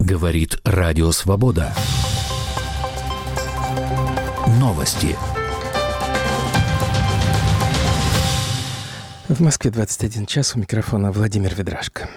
Говорит Радио Свобода. Новости. В Москве 21 час. У микрофона Владимир Ведрашко.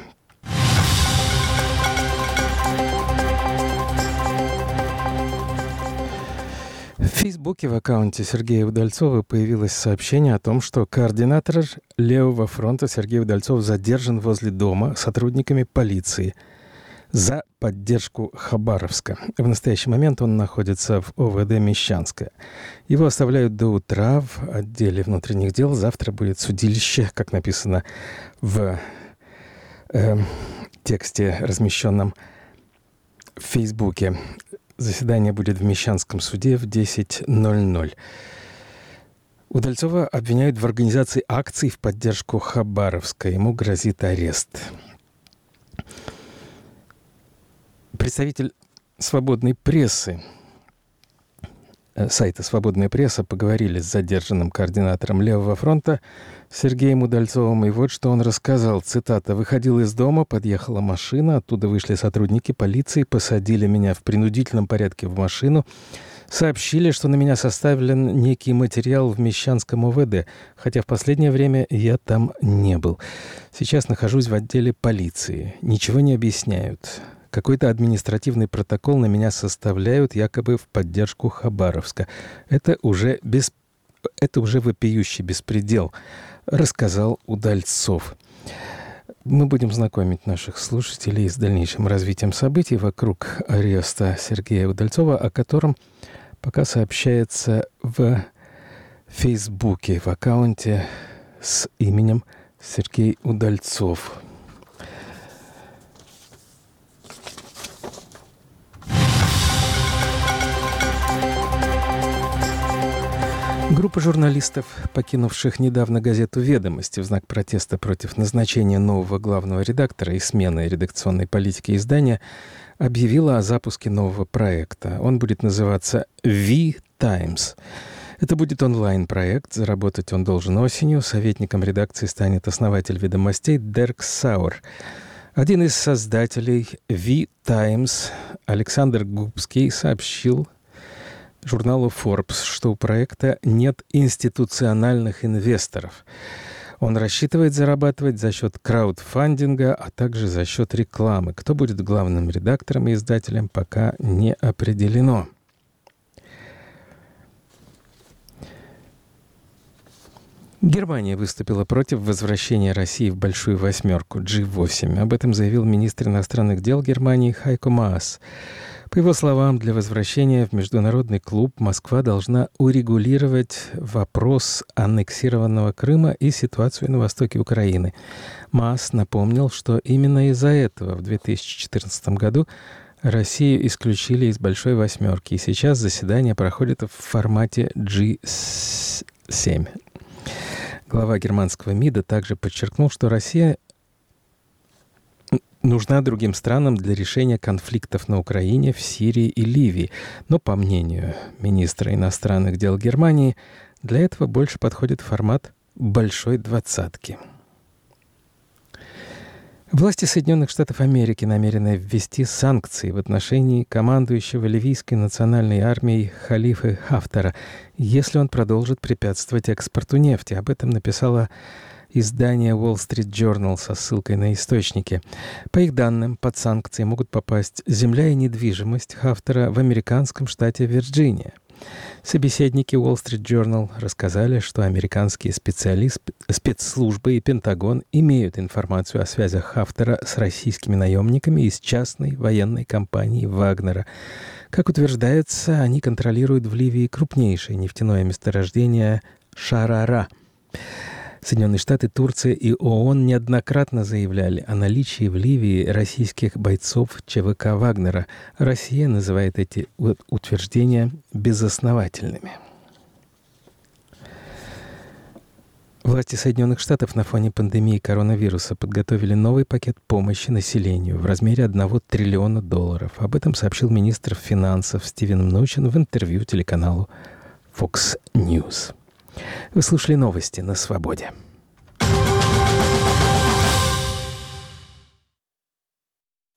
В Фейсбуке в аккаунте Сергея Удальцова появилось сообщение о том, что координатор Левого фронта Сергей Удальцов задержан возле дома сотрудниками полиции за поддержку Хабаровска. В настоящий момент он находится в ОВД Мещанское. Его оставляют до утра в отделе внутренних дел. Завтра будет судилище, как написано в тексте, размещенном в Фейсбуке. Заседание будет в Мещанском суде в 10:00. Удальцова обвиняют в организации акций в поддержку Хабаровска. Ему грозит арест. Представитель «Свободной прессы», сайта «Свободная пресса» поговорили с задержанным координатором Левого фронта Сергеем Удальцовым. И вот что он рассказал. Цитата. «Выходил из дома, подъехала машина, оттуда вышли сотрудники полиции, посадили меня в принудительном порядке в машину, сообщили, что на меня составлен некий материал в Мещанском ОВД, хотя в последнее время я там не был. Сейчас нахожусь в отделе полиции. Ничего не объясняют. Какой-то административный протокол на меня составляют якобы в поддержку Хабаровска. Это уже вопиющий беспредел», рассказал Удальцов. Мы будем знакомить наших слушателей с дальнейшим развитием событий вокруг ареста Сергея Удальцова, о котором пока сообщается в Фейсбуке, в аккаунте с именем Сергей Удальцов. Группа журналистов, покинувших недавно газету «Ведомости» в знак протеста против назначения нового главного редактора и смены редакционной политики издания, объявила о запуске нового проекта. Он будет называться «V-Times». Это будет онлайн-проект. Заработать он должен осенью. Советником редакции станет основатель «Ведомостей» Дерк Сауэр. Один из создателей «V-Times» Александр Губский сообщил журналу Forbes, что у проекта нет институциональных инвесторов. Он рассчитывает зарабатывать за счет краудфандинга, а также за счет рекламы. Кто будет главным редактором и издателем, пока не определено. Германия выступила против возвращения России в Большую Восьмерку G8. Об этом заявил министр иностранных дел Германии Хайко Маас. По его словам, для возвращения в международный клуб Москва должна урегулировать вопрос аннексированного Крыма и ситуацию на востоке Украины. Маас напомнил, что именно из-за этого в 2014 году Россию исключили из Большой Восьмерки, и сейчас заседание проходит в формате G7. Глава германского МИДа также подчеркнул, что Россия нужна другим странам для решения конфликтов на Украине, в Сирии и Ливии. Но, по мнению министра иностранных дел Германии, для этого больше подходит формат «Большой двадцатки». Власти Соединенных Штатов Америки намерены ввести санкции в отношении командующего ливийской национальной армией Халифы Хафтара, если он продолжит препятствовать экспорту нефти. Об этом написала издание Wall Street Journal со ссылкой на источники. По их данным, под санкции могут попасть земля и недвижимость Хафтара в американском штате Вирджиния. Собеседники Wall Street Journal рассказали, что американские спецслужбы и Пентагон имеют информацию о связях Хафтара с российскими наемниками из частной военной компании «Вагнера». Как утверждается, они контролируют в Ливии крупнейшее нефтяное месторождение Шарара. Соединенные Штаты, Турция и ООН неоднократно заявляли о наличии в Ливии российских бойцов ЧВК «Вагнера». Россия называет эти утверждения безосновательными. Власти Соединенных Штатов на фоне пандемии коронавируса подготовили новый пакет помощи населению в размере $1 триллиона. Об этом сообщил министр финансов Стивен Мнучин в интервью телеканалу Fox News. Вы слушали новости на Свободе.